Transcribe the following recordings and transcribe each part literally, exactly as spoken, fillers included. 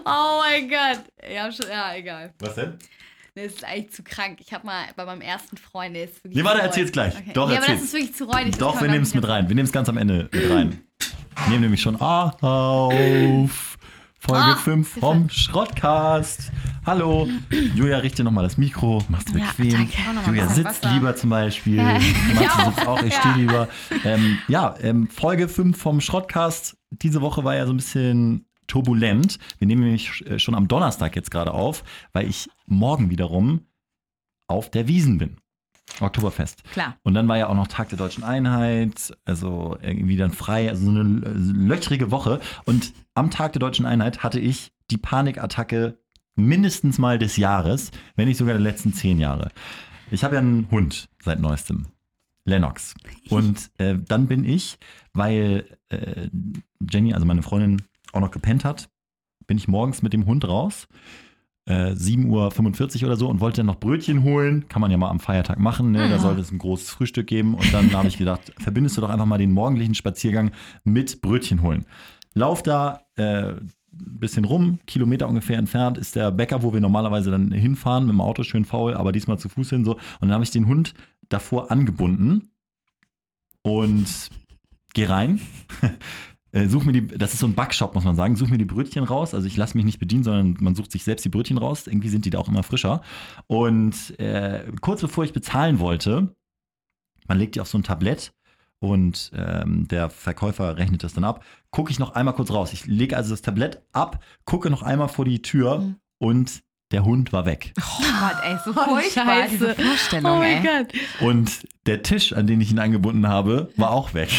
Oh mein Gott. Ja, schon, ja, egal. Was denn? Das ist eigentlich zu krank. Ich habe mal bei meinem ersten Freund, der ist wirklich. Nee, warte, zu erzähl's gleich. Okay. Doch, ja, erzähl's. aber das ist wirklich zu räudig. Doch, wir nehmen es mit rein. Wir nehmen es ganz am Ende mit rein. Wir nehmen nämlich schon auf Folge fünf oh, vom Schrottcast. Hallo. Julia, richte nochmal das Mikro. Mach's Ja, bequem. danke. Julia sitzt Wasser. lieber zum Beispiel. Ja, ich Matze auch. sitzt auch, ich Ja. stehe lieber. Ähm, ja, ähm, Folge fünf vom Schrottcast. Diese Woche war ja so ein bisschen turbulent. Wir nehmen nämlich äh, schon am Donnerstag jetzt gerade auf, weil ich morgen wiederum auf der Wiesn bin. Oktoberfest. Klar. Und dann war ja auch noch Tag der Deutschen Einheit, also irgendwie dann frei, also so eine löchrige Woche. Und am Tag der Deutschen Einheit hatte ich die Panikattacke mindestens mal des Jahres, wenn nicht sogar der letzten zehn Jahre. Ich habe ja einen Hund seit neuestem, Lennox. Und äh, dann bin ich, weil äh, Jenny, also meine Freundin, auch noch gepennt hat, bin ich morgens mit dem Hund raus. Äh, sieben Uhr fünfundvierzig oder so und wollte dann noch Brötchen holen. Kann man ja mal am Feiertag machen, ne? Da sollte es ein großes Frühstück geben. Und dann habe ich gedacht, verbindest du doch einfach mal den morgendlichen Spaziergang mit Brötchen holen. Lauf da äh, ein bisschen rum, Kilometer ungefähr entfernt ist der Bäcker, wo wir normalerweise dann hinfahren, mit dem Auto schön faul, aber diesmal zu Fuß hin so. Und dann habe ich den Hund davor angebunden und geh rein. Äh, such mir die, das ist so ein Backshop, muss man sagen. Such mir die Brötchen raus. Also ich lasse mich nicht bedienen, sondern man sucht sich selbst die Brötchen raus. Irgendwie sind die da auch immer frischer. Und äh, kurz bevor ich bezahlen wollte, man legt die auf so ein Tablett und ähm, der Verkäufer rechnet das dann ab, gucke ich noch einmal kurz raus. Ich lege also das Tablett ab, gucke noch einmal vor die Tür mhm. und der Hund war weg. Oh Gott, ey, so Oh, furchtbar, Scheiße. diese Vorstellung, Oh mein ey. Gott. Und der Tisch, an den ich ihn angebunden habe, war auch weg.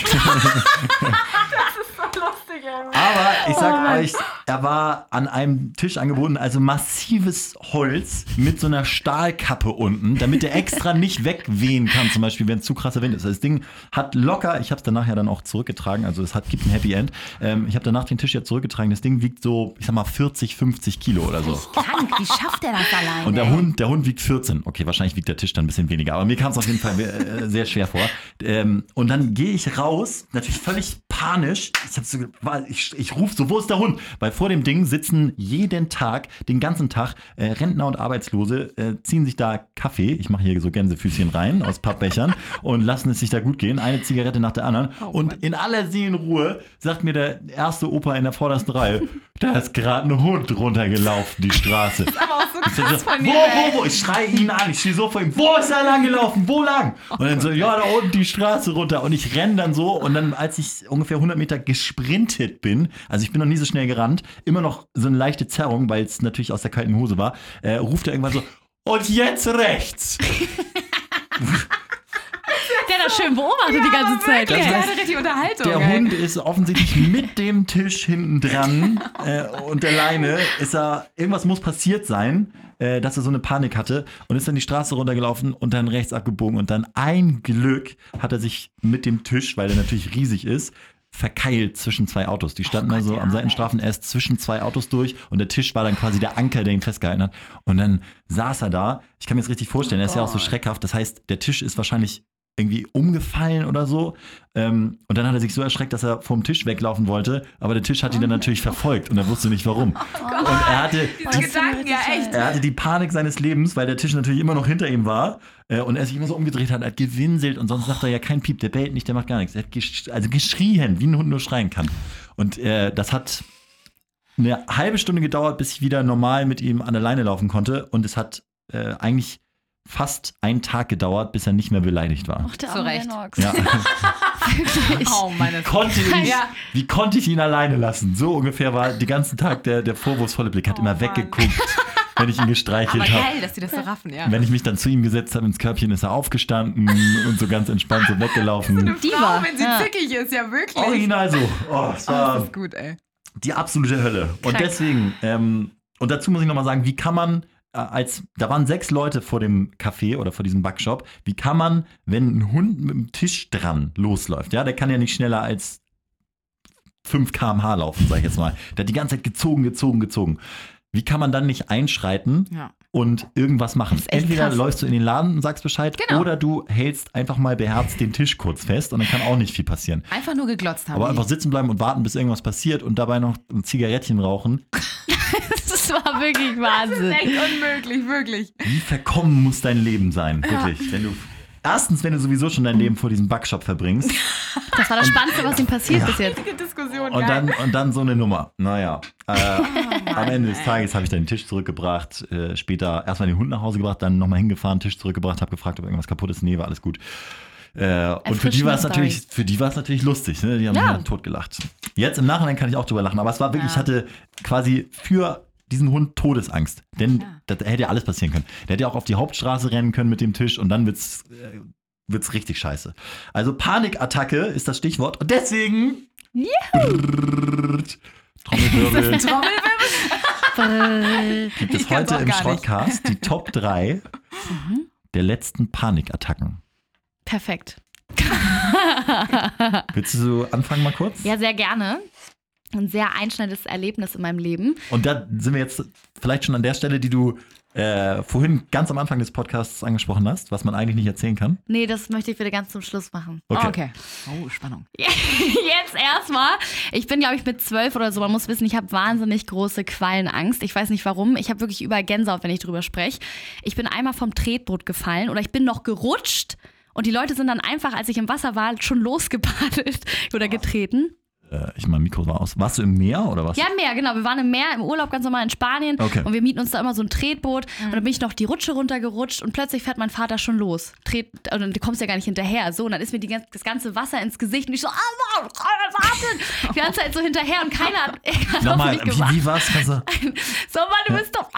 Aber ich sag Oh euch, er war an einem Tisch angebunden, also massives Holz mit so einer Stahlkappe unten, damit er extra nicht wegwehen kann, zum Beispiel, wenn es zu krasser Wind ist. Also das Ding hat locker, ich habe es danach ja dann auch zurückgetragen, also es hat, gibt ein Happy End. Ähm, ich habe danach den Tisch ja zurückgetragen, das Ding wiegt so, ich sag mal, vierzig, fünfzig Kilo oder so. Krank, wie schafft der das alleine? Und der ey? Hund, der Hund wiegt vierzehn. Okay, wahrscheinlich wiegt der Tisch dann ein bisschen weniger. Aber mir kam es auf jeden Fall äh, sehr schwer vor. Ähm, und dann gehe ich raus, natürlich völlig panisch. Ich, hab so, ich, ich rufe so, wo ist der Hund? Weil vor dem Ding sitzen jeden Tag, den ganzen Tag, äh, Rentner und Arbeitslose, äh, ziehen sich da Kaffee. Ich mache hier so Gänsefüßchen rein aus Pappbechern und lassen es sich da gut gehen. Eine Zigarette nach der anderen. Oh, und in aller Seelenruhe sagt mir der erste Opa in der vordersten Reihe, da ist gerade ein Hund runtergelaufen, die Straße. Aber auch so Ich krass so, von wo, dir, ey. wo, wo? Ich schreie ihn an, ich stehe so vor ihm, wo ist er lang gelaufen, wo lang? Und dann so, ja, da unten die Straße runter. Und ich renne dann so und dann, als ich ungefähr hundert Meter gesprintet bin, also ich bin noch nie so schnell gerannt, immer noch so eine leichte Zerrung, weil es natürlich aus der kalten Hose war, äh, ruft er irgendwann so, und jetzt rechts. Der hat das schön beobachtet die ganze Zeit. Wirklich, Das der heißt, hatte richtig Unterhaltung, Der ey. Hund ist offensichtlich mit dem Tisch hinten dran äh, und der Leine ist er, irgendwas muss passiert sein, äh, dass er so eine Panik hatte und ist dann die Straße runtergelaufen und dann rechts abgebogen und dann ein Glück hat er sich mit dem Tisch, weil der natürlich riesig ist, verkeilt zwischen zwei Autos. Die standen Oh Gott, also ja, am Seitenstrafen erst zwischen zwei Autos durch und der Tisch war dann quasi der Anker, der ihn festgehalten hat. Und dann saß er da. Ich kann mir das richtig vorstellen, er ist ja auch so schreckhaft. Das heißt, der Tisch ist wahrscheinlich irgendwie umgefallen oder so. Ähm, und dann hat er sich so erschreckt, dass er vom Tisch weglaufen wollte. Aber der Tisch hat ihn dann natürlich verfolgt und er wusste nicht warum. Und er hatte, Diese Gedanken, ja echt. er hatte die Panik seines Lebens, weil der Tisch natürlich immer noch hinter ihm war. Äh, und er sich immer so umgedreht hat, er hat gewinselt und sonst sagt er ja kein Piep, der bellt nicht, der macht gar nichts. Er hat gesch- also geschrien, wie ein Hund nur schreien kann. Und äh, das hat eine halbe Stunde gedauert, bis ich wieder normal mit ihm an der Leine laufen konnte. Und es hat äh, eigentlich fast einen Tag gedauert, bis er nicht mehr beleidigt war. Ach, der Zu arme Recht. Lennox. Ja. Wirklich. Oh, meine Konnte ich, Ja. Wie konnte ich ihn alleine lassen? So ungefähr war den ganzen Tag der, der vorwurfsvolle Blick. Hat Oh, immer Mann. weggeguckt, wenn ich ihn gestreichelt Aber habe. geil, dass die das so raffen, ja. Wenn ich mich dann zu ihm gesetzt habe ins Körbchen, ist er aufgestanden und so ganz entspannt so weggelaufen. Diva. Frau, wenn sie Ja. zickig ist, ja wirklich. Original so. Oh, es Oh, das war ist gut, ey. die absolute Hölle. Und Krank. deswegen, ähm, und dazu muss ich nochmal sagen, wie kann man, äh, als da waren sechs Leute vor dem Café oder vor diesem Backshop, wie kann man, wenn ein Hund mit dem Tisch dran losläuft, ja, der kann ja nicht schneller als fünf Kilometer pro Stunde laufen, sag ich jetzt mal. Der hat die ganze Zeit gezogen, gezogen, gezogen. Wie kann man dann nicht einschreiten Ja. und irgendwas machen? ist echt Entweder krass. läufst du in den Laden und sagst Bescheid, Genau. oder du hältst einfach mal beherzt den Tisch kurz fest und dann kann auch nicht viel passieren. Einfach nur geglotzt haben. Aber die. einfach sitzen bleiben und warten, bis irgendwas passiert und dabei noch ein Zigarettchen rauchen. Das war wirklich Das ist Wahnsinn. echt unmöglich, wirklich. Wie verkommen muss dein Leben sein? Wirklich. Wenn du, erstens, wenn du sowieso schon dein Leben vor diesem Backshop verbringst. Das war das Spannendste, was ihm passiert Ja. bis jetzt. Richtige Diskussion, Und geil. dann, und dann so eine Nummer. Naja. Äh, Mann, am Ende des ey. Tages habe ich dann den Tisch zurückgebracht. Äh, später erstmal den Hund nach Hause gebracht, dann nochmal hingefahren, Tisch zurückgebracht, habe gefragt, ob irgendwas kaputt ist. Nee, war alles gut. Äh, und für die war es natürlich, für die war es natürlich lustig. Ne? Die haben Ja. ja. totgelacht. Jetzt im Nachhinein kann ich auch drüber lachen. Aber es war wirklich, Ja. ich hatte quasi für diesen Hund Todesangst. Denn Ja. da hätte ja alles passieren können. Der hätte ja auch auf die Hauptstraße rennen können mit dem Tisch und dann wird's, äh, wird's richtig scheiße. Also Panikattacke ist das Stichwort. Und deswegen. Trommelwirbel. Gibt es Ich kann's heute auch im gar nicht. Shortcast die Top drei der letzten Panikattacken. Perfekt. Willst du so anfangen mal kurz? Ja, sehr gerne. Ein sehr einschneidendes Erlebnis in meinem Leben. Und da sind wir jetzt vielleicht schon an der Stelle, die du äh, vorhin ganz am Anfang des Podcasts angesprochen hast, was man eigentlich nicht erzählen kann. Nee, das möchte ich wieder ganz zum Schluss machen. Okay. Okay. Oh, Spannung. Jetzt erstmal. Ich bin, glaube ich, mit zwölf oder so. Man muss wissen, ich habe wahnsinnig große Quallenangst. Ich weiß nicht warum. Ich habe wirklich überall Gänsehaut, wenn ich drüber spreche. Ich bin einmal vom Tretboot gefallen oder ich bin noch gerutscht. Und die Leute sind dann einfach, als ich im Wasser war, schon losgepaddelt oder getreten. Äh, ich mein Mikro war aus. Warst du im Meer oder was? Ja, im Meer, genau. Wir waren im Meer, im Urlaub ganz normal in Spanien. Okay. Und wir mieten uns da immer so ein Tretboot. Und dann bin ich noch die Rutsche runtergerutscht und plötzlich fährt mein Vater schon los. Tret, und dann kommst du ja gar nicht hinterher. So, und dann ist mir die, ganz- das ganze Wasser ins Gesicht und ich so, ah, warten! Die ganze Zeit so hinterher und keiner hat, hat auf Nochmal, mich wie, gewartet. wie war's? Kannst du, So, Mann, du bist doch...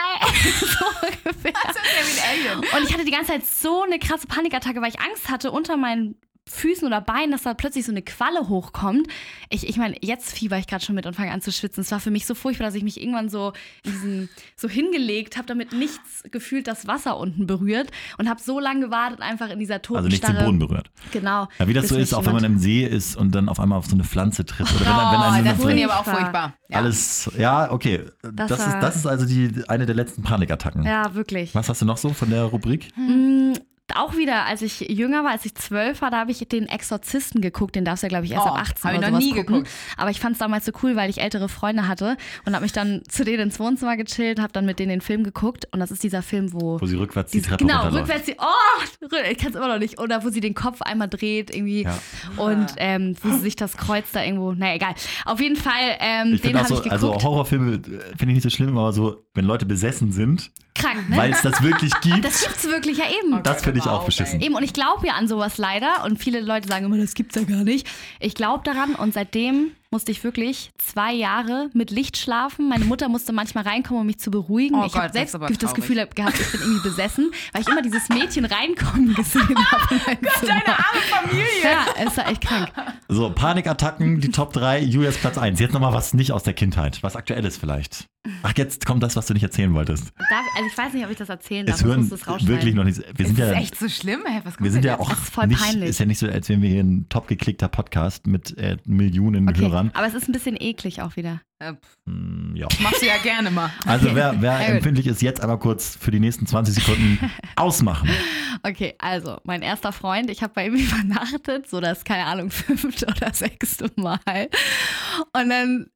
so ungefähr. Das ist ja wie ein Alien. Und ich hatte die ganze Zeit so eine krasse Panikattacke, weil ich Angst hatte unter meinen Füßen oder Beinen, dass da plötzlich so eine Qualle hochkommt. Ich, ich meine, jetzt fieber ich gerade schon mit und fange an zu schwitzen. Es war für mich so furchtbar, dass ich mich irgendwann so in diesen, so hingelegt habe, damit nichts gefühlt das Wasser unten berührt und habe so lange gewartet, einfach in dieser also nichts den Totenstarre. Boden berührt. Genau. Ja, wie das bis so mich ist, auch wenn man jemand- im See ist und dann auf einmal auf so eine Pflanze tritt. Oder wenn, wenn Oh, einem das so finde ich aber auch Furchtbar. furchtbar. Ja. alles. Ja, okay. Das, Das ist, war- das ist also die, eine der letzten Panikattacken. Ja, wirklich. Was hast du noch so von der Rubrik? Mm, Auch wieder, als ich jünger war, als ich zwölf war, da habe ich den Exorzisten geguckt. Den darfst du ja, glaube ich, erst Oh, ab achtzehn hab ich oder noch sowas nie gucken. geguckt. Aber ich fand es damals so cool, weil ich ältere Freunde hatte und habe mich dann zu denen ins Wohnzimmer gechillt, habe dann mit denen den Film geguckt. Und das ist dieser Film, wo... Wo sie rückwärts die Diese- Treppe genau, runterläuft. rückwärts die... Oh, rü- ich kann es immer noch nicht. Oder wo sie den Kopf einmal dreht irgendwie. Ja. Und ähm, wo sie sich das Kreuz da irgendwo... Naja, egal. Auf jeden Fall, ähm, Ich den finde auch habe so, ich also geguckt. Horrorfilme äh, finde ich nicht so schlimm, aber so, wenn Leute besessen sind, Krank, ne? weil es das wirklich gibt, Das gibt's wirklich, ja eben. das finde ich Wow, auch beschissen. Eben, und ich glaube ja an sowas leider. Und viele Leute sagen immer, das gibt's ja gar nicht. Ich glaube daran und seitdem musste ich wirklich zwei Jahre mit Licht schlafen. Meine Mutter musste manchmal reinkommen, um mich zu beruhigen. Oh ich Gott, habe das selbst ist aber das traurig. Gefühl gehabt, ich bin irgendwie besessen, weil ich immer dieses Mädchen reinkommen gesehen habe. in mein Zimmer. Deine arme Familie. Ja, es war echt krank. So, Panikattacken, die Top drei, Julias Platz eins. Jetzt nochmal was nicht aus der Kindheit, was Aktuelles vielleicht. Ach, jetzt kommt das, was du nicht erzählen wolltest. Darf, also ich weiß nicht, ob ich das erzählen darf. Es Ich hören muss das rausschneiden. wirklich noch nicht. Wir sind Ist ja, das echt so schlimm? Hey, was kommt wir sind denn ja jetzt? auch Das ist voll nicht, peinlich. ist ja nicht so, als wären wir hier ein top geklickter Podcast mit äh, Millionen Okay, Hörern. aber es ist ein bisschen eklig auch wieder. Äh, Hm, ja. machst du ja gerne mal. Also wer, wer Sehr gut. empfindlich ist, jetzt einmal kurz für die nächsten zwanzig Sekunden ausmachen. Okay, also mein erster Freund, ich habe bei ihm übernachtet, so das, keine Ahnung, fünfte oder sechste Mal. Und dann,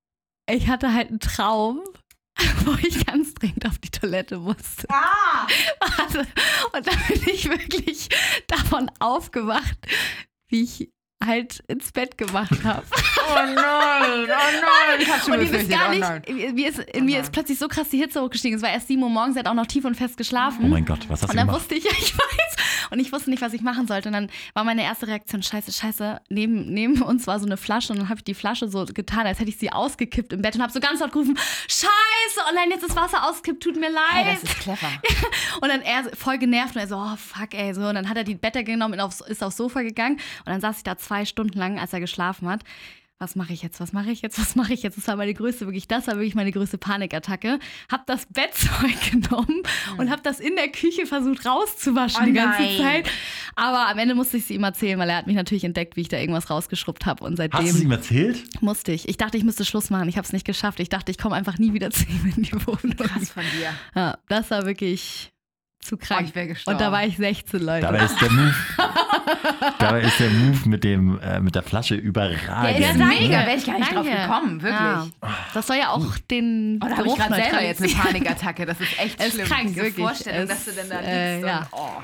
ich hatte halt einen Traum, wo ich ganz dringend auf die Toilette musste. Ah! Warte. Und dann bin ich wirklich davon aufgewacht, wie ich halt ins Bett gemacht habe. Oh nein, oh nein. Ich hab schon Und ihr wisst befürchtet, gar oh nicht, nein. mir ist, in mir ist plötzlich so krass die Hitze hochgestiegen. Es war erst sieben Uhr morgens, er hat auch noch tief und fest geschlafen. Oh mein Gott, was hast Und du dann gemacht? wusste ich, ja, ich weiß. Und ich wusste nicht, was ich machen sollte. Und dann war meine erste Reaktion, scheiße, scheiße. Neben, neben uns war so eine Flasche und dann habe ich die Flasche so getan, als hätte ich sie ausgekippt im Bett und habe so ganz laut gerufen, scheiße, oh nein, jetzt ist Wasser ausgekippt, tut mir leid. Hey, das ist clever. Und dann er so voll genervt und er so, oh fuck, ey, so. Und dann hat er die Bettdecke genommen und aufs, ist aufs Sofa gegangen. Und dann saß ich da zwei Stunden lang, als er geschlafen hat. Was mache ich jetzt, was mache ich jetzt, was mache ich jetzt? Das war meine größte, wirklich, das war wirklich meine größte Panikattacke. Hab das Bettzeug genommen und hab das in der Küche versucht rauszuwaschen Oh die ganze nein. Zeit. Aber am Ende musste ich es ihm erzählen, weil er hat mich natürlich entdeckt, wie ich da irgendwas rausgeschrubbt habe. Und Hast du es seitdem ihm erzählt? musste ich. Ich dachte, ich müsste Schluss machen. Ich habe es nicht geschafft. Ich dachte, ich komme einfach nie wieder zu ihm in die Wohnung. Krass von dir. Ja, das war wirklich zu Oh, krank. ich wäre gestorben. Und da war ich sechzehn, Leute. Dabei ist der Move, Dabei ist der Move mit, dem, äh, mit der Flasche überragend. Der ist danke. mega, wäre ich gar nicht Danke. drauf gekommen, wirklich. Ja. Das soll ja auch den Oh, da habe ich Geruch gerade selber jetzt eine neutralisieren. Panikattacke. Das ist echt Es ist schlimm. krank, Diese wirklich. Vorstellung, Es, dass du denn da liegst. äh, ja. und, oh.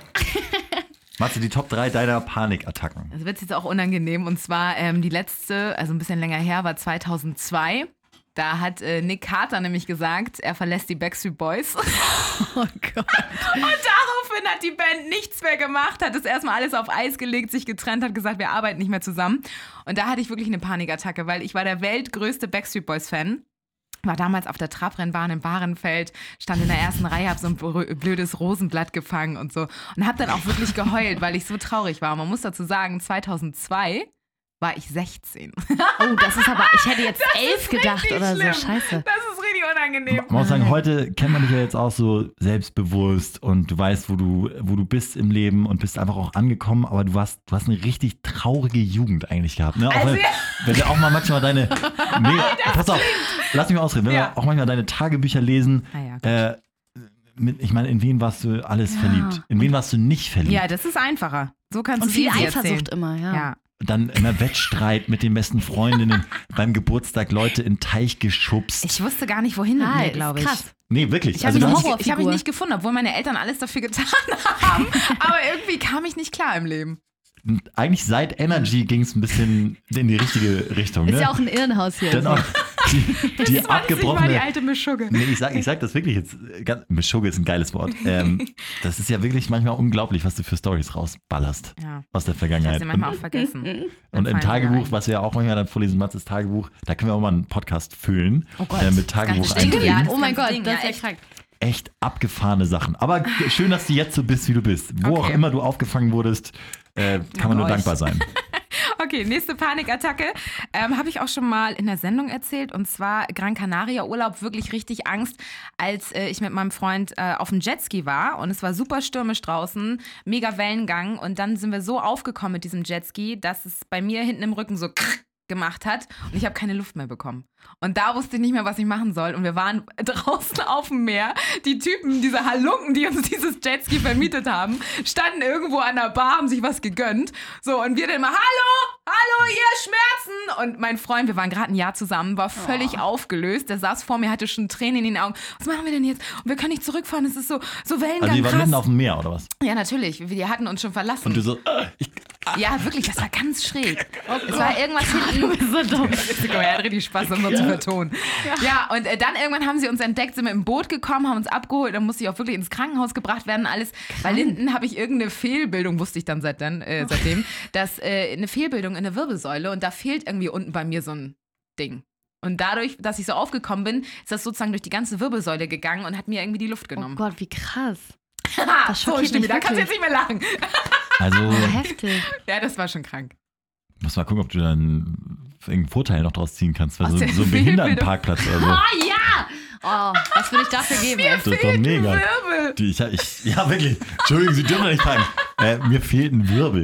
Machst du die Top drei deiner Panikattacken? Das wird jetzt auch unangenehm. Und zwar ähm, die letzte, also ein bisschen länger her, war zweitausendzwei. Da hat äh, Nick Carter nämlich gesagt, er verlässt die Backstreet Boys. Oh Gott. Und daraufhin hat die Band nichts mehr gemacht, hat es erstmal alles auf Eis gelegt, sich getrennt, hat gesagt, wir arbeiten nicht mehr zusammen. Und da hatte ich wirklich eine Panikattacke, weil ich war der weltgrößte Backstreet Boys-Fan. War damals auf der Trabrennbahn in Bahrenfeld, stand in der ersten Reihe, hab so ein blödes Rosenblatt gefangen und so. Und hab dann auch wirklich geheult, weil ich so traurig war. Und man muss dazu sagen, zweitausendzwei war ich sechzehn. Oh, das ist aber, ich hätte jetzt elf gedacht richtig oder schlimm. so. Scheiße. Das ist richtig unangenehm. Man muss sagen, heute kennt man dich ja jetzt auch so selbstbewusst und du weißt, wo du, wo du bist im Leben und bist einfach auch angekommen, aber du hast, du hast eine richtig traurige Jugend eigentlich gehabt. Ne? Auch Also, wenn, wenn wir auch mal manchmal deine. Nee, pass auf, lass mich mal ausreden. Wenn Ja. wir auch manchmal deine Tagebücher lesen, Ah ja, gut. äh, mit, ich meine, in wen warst du alles Ja. verliebt? In wen warst du nicht verliebt? Ja, das ist einfacher. So kannst Und du viel easy Eifersucht erzählen. immer, ja. Ja. Dann immer Wettstreit mit den besten Freundinnen, beim Geburtstag Leute in den Teich geschubst. Ich wusste gar nicht, wohin mit Ah, mir, ist glaube ich. krass. nee, wirklich. Ich habe also mich, du eine hast, nicht- ich hab mich Horrorfigur. nicht gefunden, obwohl meine Eltern alles dafür getan haben. Aber irgendwie kam ich nicht klar im Leben. eigentlich seit Energy ging es ein bisschen in die richtige Richtung. Ist Ne? ja auch ein Irrenhaus hier. Dann auch die, die war die abgebrochene. alte Mischugge. Nee, ich sag, ich sag das wirklich jetzt. Ganz, Mischugge ist ein geiles Wort. Ähm, das ist ja wirklich manchmal unglaublich, was du für Storys rausballerst Ja. aus der Ich habe Vergangenheit. sie manchmal Und, auch vergessen. und Dann im fallen sie Tagebuch, ein. was wir ja auch manchmal dann vorlesen, Matzes Tagebuch, da können wir auch mal einen Podcast füllen. Oh Gott, äh, mit das ganze Tagebuch Ding, ja. einträgen. Oh mein Das ganze Gott, Ding, das ja, ist ja echt. krank. Echt abgefahrene Sachen. Aber schön, dass du jetzt so bist, wie du bist. Wo Okay. auch immer du aufgefangen wurdest, äh, kann man nur euch. dankbar sein. Okay, nächste Panikattacke. Ähm, Habe ich auch schon mal in der Sendung erzählt. Und zwar Gran Canaria Urlaub, wirklich richtig Angst, als äh, ich mit meinem Freund äh, auf dem Jetski war. Und es war super stürmisch draußen, mega Wellengang. Und dann sind wir so aufgekommen mit diesem Jetski, dass es bei mir hinten im Rücken so krrr gemacht hat. Und ich habe keine Luft mehr bekommen. Und da wusste ich nicht mehr, was ich machen soll. Und wir waren draußen auf dem Meer. Die Typen, diese Halunken, die uns dieses Jetski vermietet haben, standen irgendwo an der Bar, haben sich was gegönnt. So, und wir dann immer, hallo, hallo, ihr Schmerzen. Und mein Freund, wir waren gerade ein Jahr zusammen, war völlig Oh. aufgelöst. Der saß vor mir, hatte schon Tränen in den Augen. Was machen wir denn jetzt? Und wir können nicht zurückfahren, es ist so, so Wellengang, Also, die waren krass. mitten auf dem Meer, oder was? Ja, natürlich. Wir hatten uns schon verlassen. Und du so, äh, ich, Ja, wirklich, das war ganz schräg. Es war irgendwas hinten. So dumm. Guck mal, er hat richtig Spaß, das mal zu vertonen. Ja, und äh, dann irgendwann haben sie uns entdeckt, sind mit dem Boot gekommen, haben uns abgeholt, dann musste ich auch wirklich ins Krankenhaus gebracht werden, alles. Bei Linden habe ich irgendeine Fehlbildung, wusste ich dann seit dann, äh, seitdem, dass äh, eine Fehlbildung in der Wirbelsäule und da fehlt irgendwie unten bei mir so ein Ding. Und dadurch, dass ich so aufgekommen bin, ist das sozusagen durch die ganze Wirbelsäule gegangen und hat mir irgendwie die Luft Oh genommen. Gott, wie krass. Haha, das so, schockiert Stimmi, mich da kannst du jetzt wirklich. nicht mehr lachen. also, Oh, heftig. Ja, das war schon krank. musst mal gucken, ob du dann irgendeinen Vorteil noch draus ziehen kannst. Weil Aus so, der so ein Behindertenparkplatz oder so. Oh ja! Oh, was würde ich dafür geben, ey? Das ist doch mega. Wirbel. Die, ich, ich, ja, wirklich. Entschuldigung, Sie dürfen doch nicht fragen. Äh, mir fehlt ein Wirbel.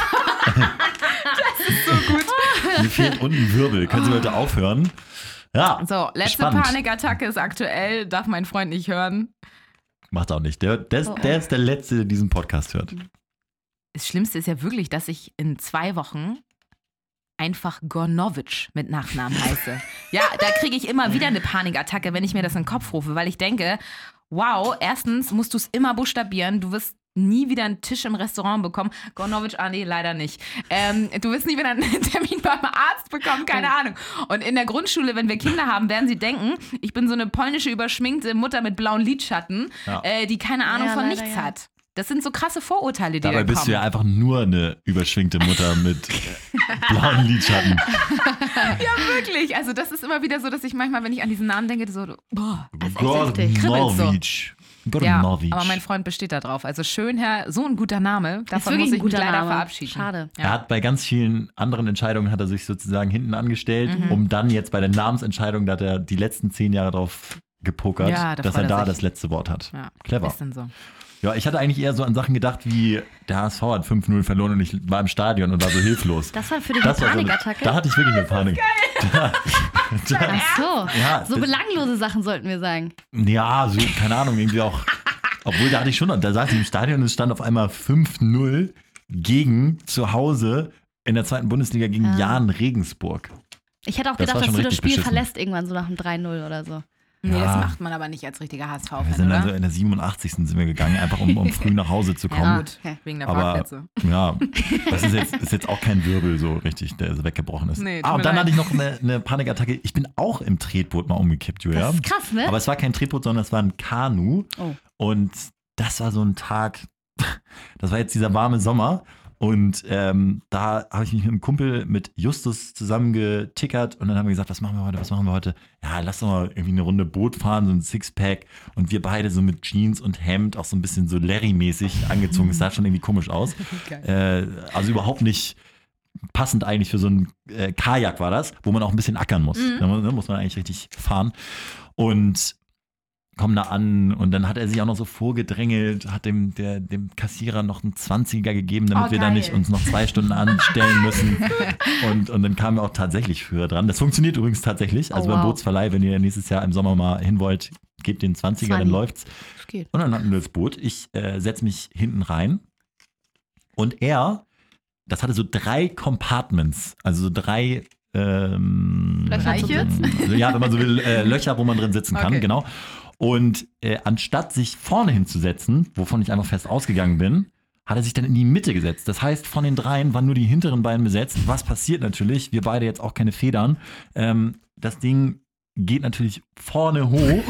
So gut. Mir fehlt unten ein Wirbel. Können Sie bitte aufhören? Ja. So, letzte spannend. Panikattacke ist aktuell, darf mein Freund nicht hören. Macht auch nicht. Der, der, ist, Oh. der ist der Letzte, der diesen Podcast hört. Das Schlimmste ist ja wirklich, dass ich in zwei Wochen einfach Gornovic mit Nachnamen heiße. Ja, da kriege ich immer wieder eine Panikattacke, wenn ich mir das in den Kopf rufe, weil ich denke, wow, erstens musst du es immer buchstabieren, du wirst nie wieder einen Tisch im Restaurant bekommen. Gornovic, ah nee, leider nicht. Ähm, du wirst nie wieder einen Termin beim Arzt bekommen, keine Ahnung. Und in der Grundschule, wenn wir Kinder haben, werden sie denken, ich bin so eine polnische überschminkte Mutter mit blauen Lidschatten, Ja. äh, die keine Ahnung Ja, von leider, nichts ja. hat. Das sind so krasse Vorurteile, die Dabei dann bist kommen. du ja einfach nur eine überschwingte Mutter mit äh, blauen Lidschatten. Ja, wirklich. Also das ist immer wieder so, dass ich manchmal, wenn ich an diesen Namen denke, so, boah. ist echt heftig. Kribbelt's so. Gornovic. Ja, Gornovic. aber mein Freund besteht da drauf. Also Schönherr, so ein guter Name. Ist Davon wirklich muss ein ich mich guter leider Name. verabschieden. Schade. Er Ja. hat bei ganz vielen anderen Entscheidungen hat er sich sozusagen hinten angestellt, Mhm. um dann jetzt bei der Namensentscheidung, da hat er die letzten zehn Jahre drauf gepokert, Ja, da dass freut er er da sich. das letzte Wort hat. Ja, Clever. Ist denn so. Ja, ich hatte eigentlich eher so an Sachen gedacht, wie der H S V hat fünf null verloren und ich war im Stadion und war so hilflos. Das war für dich Das eine war so eine- Panikattacke? Da hatte ich wirklich eine Panik. Da, da, Ach so. ja, So das- belanglose Sachen sollten wir sagen. ja, so, keine Ahnung, irgendwie auch. Obwohl, da hatte ich schon, da saß ich im Stadion und es stand auf einmal fünf null gegen zu Hause in der zweiten Bundesliga gegen Ja. Jahn Regensburg. Ich hätte auch Das war gedacht, dass schon du das richtig Spiel beschissen. verlässt irgendwann so nach dem drei null oder so. Nee, Ja. das macht man aber nicht als richtiger H S Wir V-Fan, sind oder? also in der siebenundachtzigsten sind wir gegangen, einfach um, um früh nach Hause zu kommen. Ja, gut, wegen der Aber Parkplätze. ja, das ist jetzt, ist jetzt auch kein Wirbel so richtig, der so weggebrochen ist. Nee, tut ah, und mir dann leid. hatte ich noch eine, eine Panikattacke. Ich bin auch im Tretboot mal umgekippt, Julia. Das ist krass, ne? Aber es war kein Tretboot, sondern es war ein Kanu. Oh. Und das war so ein Tag, das war jetzt dieser warme Sommer. Und ähm, da habe ich mich mit einem Kumpel, mit Justus, zusammen getickert. Und dann haben wir gesagt, was machen wir heute, was machen wir heute? Ja, lass doch mal irgendwie eine Runde Boot fahren, so ein Sixpack. Und wir beide so mit Jeans und Hemd, auch so ein bisschen so Larry-mäßig angezogen. Es sah schon irgendwie komisch aus. Äh, also überhaupt nicht passend eigentlich für so ein äh, Kajak war das, wo man auch ein bisschen ackern muss. Da mu- muss man eigentlich richtig fahren. Und kommen da an und dann hat er sich auch noch so vorgedrängelt, hat dem, der, dem Kassierer noch einen zwanziger gegeben, damit Oh, wir da geil. nicht uns noch zwei Stunden anstellen müssen. Und, und dann kamen wir auch tatsächlich früher dran. Das funktioniert übrigens tatsächlich. Also Oh, beim wow. Bootsverleih, wenn ihr nächstes Jahr im Sommer mal hin wollt, gebt den zwanziger, dann zwanzig. läuft's. Das geht. Und dann hatten wir das Boot. Ich äh, setze mich hinten rein und er, das hatte so drei Compartments, also so drei ähm, Löcher zum Sitzen? Also, ja, wenn man so will, äh, Löcher, wo man drin sitzen kann, Okay. genau. Und äh, anstatt sich vorne hinzusetzen, wovon ich einfach fest ausgegangen bin, hat er sich dann in die Mitte gesetzt. Das heißt, von den dreien waren nur die hinteren beiden besetzt. Was passiert natürlich? Wir beide jetzt auch keine Federn. Ähm, das Ding geht natürlich vorne hoch.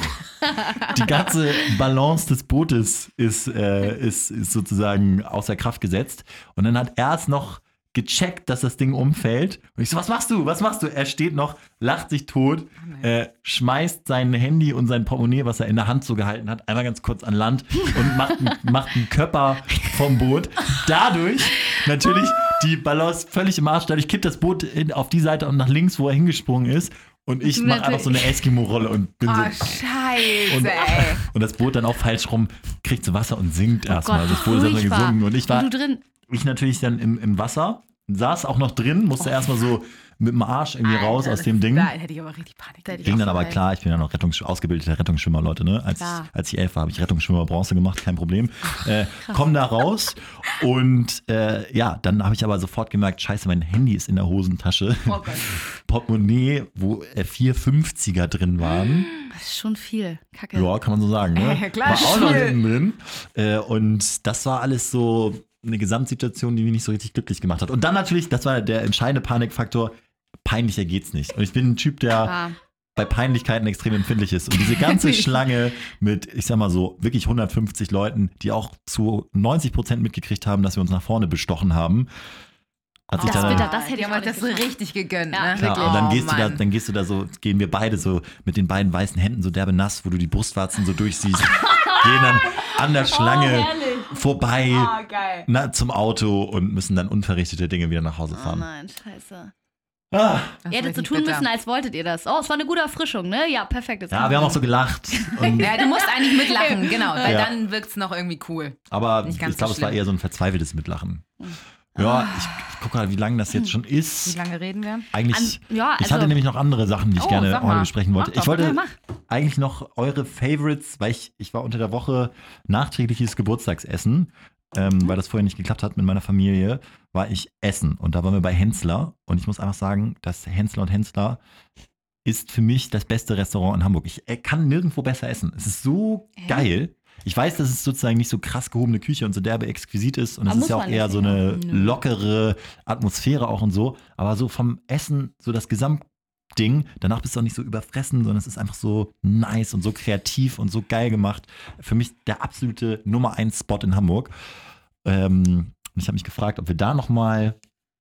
Die ganze Balance des Bootes ist, äh, ist, ist sozusagen außer Kraft gesetzt. Und dann hat er es noch gecheckt, dass das Ding umfällt. Und ich so, was machst du? Was machst du? Er steht noch, lacht sich tot, äh, schmeißt sein Handy und sein Portemonnaie, was er in der Hand so gehalten hat, einmal ganz kurz an Land und macht, einen- macht einen Körper vom Boot. Dadurch natürlich die Balance völlig im Arsch. Dadurch kippt das Boot in, auf die Seite und nach links, wo er hingesprungen ist. Und ich Du mache einfach natürlich- so eine Eskimo-Rolle und bin Oh, so. scheiße, Und, ey. und das Boot dann auch falsch rum, kriegt so Wasser und sinkt erstmal. Gott, Also das Boot ist erstmal furchtbar. gesungen. Und ich war, Und du drin. ich natürlich dann im, im Wasser, saß auch noch drin, musste erstmal so mit dem Arsch irgendwie raus aus dem Ding. Da hätte ich aber richtig Panik. Da hätte ich Ging auch dann aber vorbei. klar, ich bin ja noch Rettungs ausgebildeter Rettungsschwimmer, Leute, ne? Als, Klar. ich, als ich elf war, habe ich Rettungsschwimmer Bronze gemacht, kein Problem. Äh, komm da raus und äh, ja, dann habe ich aber sofort gemerkt, scheiße, mein Handy ist in der Hosentasche. Oh Gott. Portemonnaie, wo äh, vier fünfziger drin waren. Das ist schon viel. Kacke. Ja, kann man so sagen. Ne? Ja, klar, war auch noch viel. hinten drin. Äh, und das war alles so eine Gesamtsituation, die mich nicht so richtig glücklich gemacht hat. Und dann natürlich, das war der entscheidende Panikfaktor, peinlicher geht's nicht. Und ich bin ein Typ, der Ah. bei Peinlichkeiten extrem empfindlich ist. Und diese ganze Schlange mit, ich sag mal so, wirklich hundertfünfzig Leuten, die auch zu neunzig Prozent mitgekriegt haben, dass wir uns nach vorne bestochen haben, hat sich Das dann... bitter, das hätte Die ich haben auch euch nicht das so geschafft. richtig gegönnt, Ja, ne? Klar, wirklich. und dann Oh, gehst du da, Mann. dann gehst du da so, gehen wir beide so mit den beiden weißen Händen so derbe nass, wo du die Brustwarzen so durchsiehst, gehen dann an der Schlange vorbei Oh, geil. na, zum Auto und müssen dann unverrichtete Dinge wieder nach Hause Oh fahren. nein, scheiße. Ah. Das Ihr war hättet so richtig tun bitter. müssen, als wolltet ihr das. Oh, es war eine gute Erfrischung, ne? Ja, perfekt. Jetzt Ja, kann wir haben man- auch so gelacht. Und, Ja, du musst eigentlich mitlachen, genau, weil Ja. dann wirkt es noch irgendwie cool. aber Nicht ich ganz glaube, so es war schlimm. eher so ein verzweifeltes Mitlachen. Ja, ich, ich gucke mal, wie lange das jetzt schon Wie ist. lange reden wir? Eigentlich, An- ja, ich also- hatte nämlich noch andere Sachen, die ich Oh, gerne sag heute mal. besprechen wollte. Mach doch. Ich wollte Ja, mach. eigentlich noch eure Favorites, weil ich, ich war unter der Woche nachträgliches Geburtstagsessen, ähm, weil das vorher nicht geklappt hat mit meiner Familie, war ich essen. Und da waren wir bei Hensler. Und ich muss einfach sagen, dass Hensler und Hensler ist für mich das beste Restaurant in Hamburg. Ich äh, kann nirgendwo besser essen. Es ist so geil. Ich weiß, dass es sozusagen nicht so krass gehobene Küche und so derbe exquisit ist. Und es Aber ist muss ja auch man eher nicht, so ja. eine Nö. lockere Atmosphäre auch und so. Aber so vom Essen, so das Gesamtding, danach bist du auch nicht so überfressen, sondern es ist einfach so nice und so kreativ und so geil gemacht. Für mich der absolute Nummer eins Spot in Hamburg. Ähm, und ich habe mich gefragt, ob wir da nochmal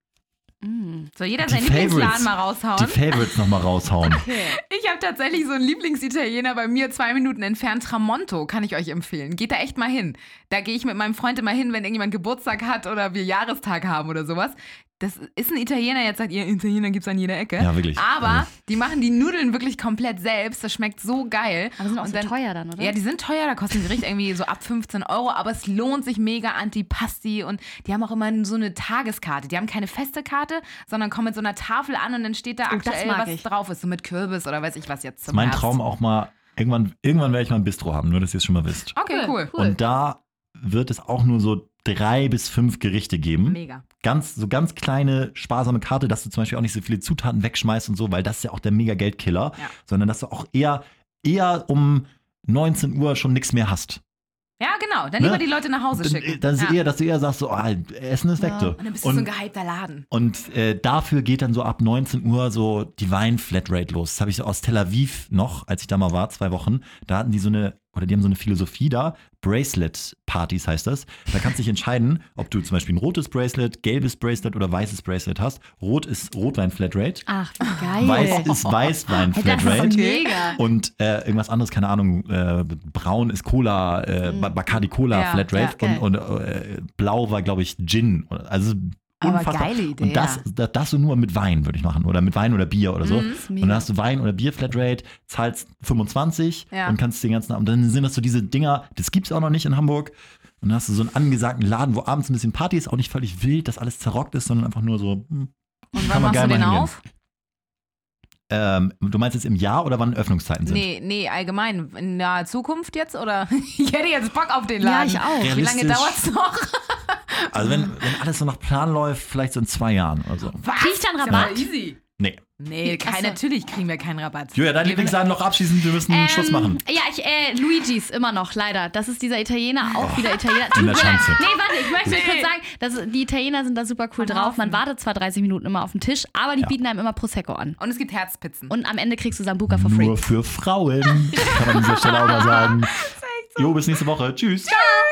Mm. Soll jeder Die seinen Lieblingsladen Favorites. mal die raushauen? Favorites nochmal raushauen. Ich habe tatsächlich so einen Lieblingsitaliener bei mir zwei Minuten entfernt, Tramonto, kann ich euch empfehlen. Geht da echt mal hin. Da gehe ich mit meinem Freund immer hin, wenn irgendjemand Geburtstag hat oder wir Jahrestag haben oder sowas. Das ist ein Italiener, jetzt sagt ihr, Italiener gibt es an jeder Ecke. Ja, wirklich. Aber Also- die machen die Nudeln wirklich komplett selbst. Das schmeckt so geil. Aber sind auch Und so dann- teuer dann, oder? Ja, die sind teuer, da kosten die Gericht irgendwie so ab fünfzehn Euro, aber es lohnt sich mega Antipasti und die haben auch immer so eine Tageskarte. Die haben keine feste Karte, sondern kommen mit so einer Tafel an und dann steht da Oh, das aktuell, mag was ich. drauf ist, so mit Kürbis oder weiß ich was jetzt Das ist zum mein Herbst. Traum auch mal, irgendwann, irgendwann werde ich mal ein Bistro haben, nur dass ihr es schon mal wisst. Okay, cool. Cool. Und da wird es auch nur so drei bis fünf Gerichte geben. Mega. Ganz, so ganz kleine, sparsame Karte, dass du zum Beispiel auch nicht so viele Zutaten wegschmeißt und so, weil das ist ja auch der mega Geldkiller, Ja. sondern dass du auch eher, eher um neunzehn Uhr schon nichts mehr hast. Ja, genau. Dann Ne? lieber die Leute nach Hause Dann, schicken. dann ist ja. eher, dass du eher sagst, so, ah, Essen ist weg. Ja. Du. Und dann bist du so ein gehypter Laden. Und äh, dafür geht dann so ab neunzehn Uhr so die Wein-Flatrate los. Das habe ich so aus Tel Aviv noch, als ich da mal war, zwei Wochen. Da hatten die so eine, oder die haben so eine Philosophie da, Bracelet-Partys heißt das. Da kannst du dich entscheiden, ob du zum Beispiel ein rotes Bracelet, gelbes Bracelet oder weißes Bracelet hast. Rot ist Rotwein-Flatrate. Ach, wie geil. Weiß ist Hey, das Weißwein-Flatrate. ist mega. Und äh, irgendwas anderes, keine Ahnung, äh, braun ist Cola, äh, Bacardi Cola Ja, Flatrate ja, und, und äh, blau war, glaube ich, Gin. Also Aber unfassbar. geile Idee, Und das, das, das so nur mit Wein würde ich machen oder mit Wein oder Bier oder so. Mhm, ist Und mega. dann hast du Wein oder Bier Flatrate, zahlst fünfundzwanzig Ja. und kannst den ganzen Abend. Und dann sind das so diese Dinger, das gibt es auch noch nicht in Hamburg. Und dann hast du so einen angesagten Laden, wo abends ein bisschen Party ist, auch nicht völlig wild, dass alles zerrockt ist, sondern einfach nur so. Hm, Und kann wann man machst du geil den mal hingehen. auf? Ähm, du meinst jetzt im Jahr oder wann Öffnungszeiten sind? Nee, nee, allgemein. In naher Zukunft jetzt? Oder? Ich hätte jetzt Bock auf den Ja, Laden. ich auch. Wie lange Realistisch. dauert's noch? Also wenn, wenn alles so nach Plan läuft, vielleicht so in zwei Jahren oder so. Was? Krieg ich dann Ist Rabatt? aber easy. Nee. Nee, kein, Achso. natürlich kriegen wir keinen Rabatt. Julia, dein Wir- Lieblingsladen noch abschließend, wir müssen einen Schluss machen. Ja, ich, äh, Luigi's immer noch, leider. Das ist dieser Italiener, auch wieder Italiener. In der Tut mir leid. Schanze. Nee, warte, ich möchte Nee. kurz sagen, dass die Italiener sind da super cool Am drauf. Man Hafen. wartet zwar dreißig Minuten immer auf den Tisch, aber die Ja. bieten einem immer Prosecco an. Und es gibt Herzpizzen. Und am Ende kriegst du Sambuca for free. Nur für Frauen, kann man an dieser Stelle auch mal sagen. Jo, bis nächste Woche. Tschüss. Ciao.